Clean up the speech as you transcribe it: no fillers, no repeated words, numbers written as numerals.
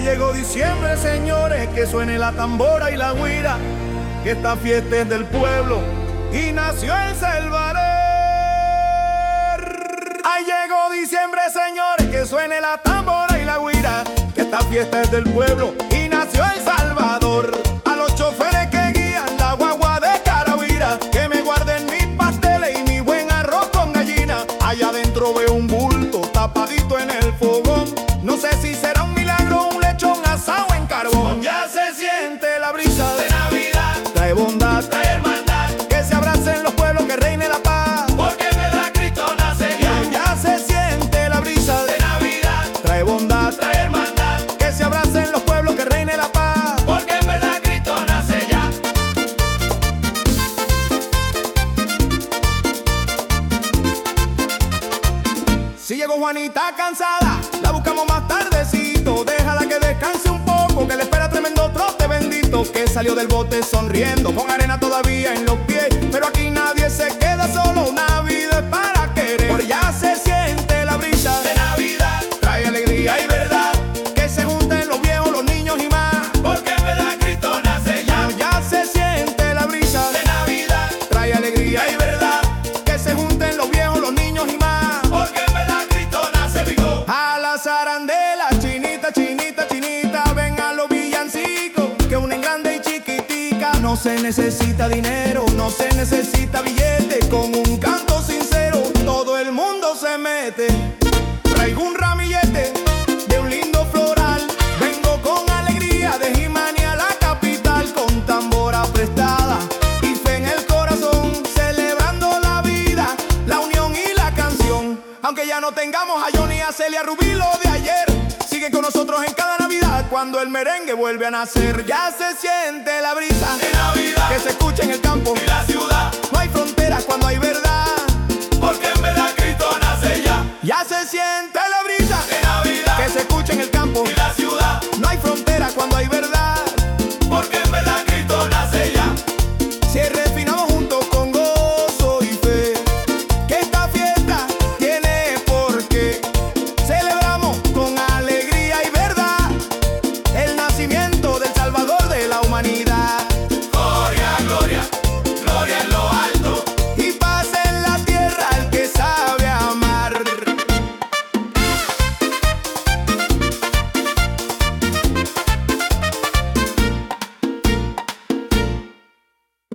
llegó diciembre, señores, que suene la tambora y la güira, que esta fiesta es del pueblo y nació El Salvador. Ahí llegó diciembre, señores, que suene la tambora y la güira, que esta fiesta es del pueblo y nació El Salvador. A los choferes que guían la guagua de Caravira, que me guarden mis pasteles y mi buen arroz con gallina. Allá adentro veo un bulto tapadito en el fogón, no sé si será un milagro, un lechón asado en carbón. Ya se siente la brisa de Navidad, trae bondad, trae hermandad, que se abracen los pueblos, que reine la paz, porque en verdad Cristo nace ya. Ya se siente la brisa de Navidad, trae bondad, trae hermandad, que se abracen los pueblos, que reine la paz, porque en verdad Cristo nace ya. Si llegó Juanita cansada, la buscamos más tardecito. Déjala que descanse un poco, que le espera tremendo trote bendito, que salió del bote sonriendo, con arena todavía en los pies. Pero aquí nadie se queda solo, una vida es para querer. Por ya se siente la brisa de Navidad, trae alegría y verdad, que se junten los viejos, los niños y más, porque en verdad Cristo nace ya. Ya se siente la brisa de Navidad, trae alegría y verdad, que se junten los viejos, los niños y más, porque en verdad Cristo nace vivo. A la zarandela, chinita, chinita, chinita, ven a los villancicos, que unen grande y chiquitica. No se necesita dinero, no se necesita billete, con un canto sincero todo el mundo se mete. Traigo un ramillete de un lindo floral, vengo con alegría de Jimani a la capital, con tambora prestada y fe en el corazón, celebrando la vida, la unión y la canción. Aunque ya no tengamos a Johnny, a Celia, Rubí, lo de ayer, siguen con nosotros en cada Navidad, cuando el merengue vuelve a nacer. Ya se siente la brisa de Navidad, que se escucha en el campo y la ciudad. No hay fronteras cuando hay verdad,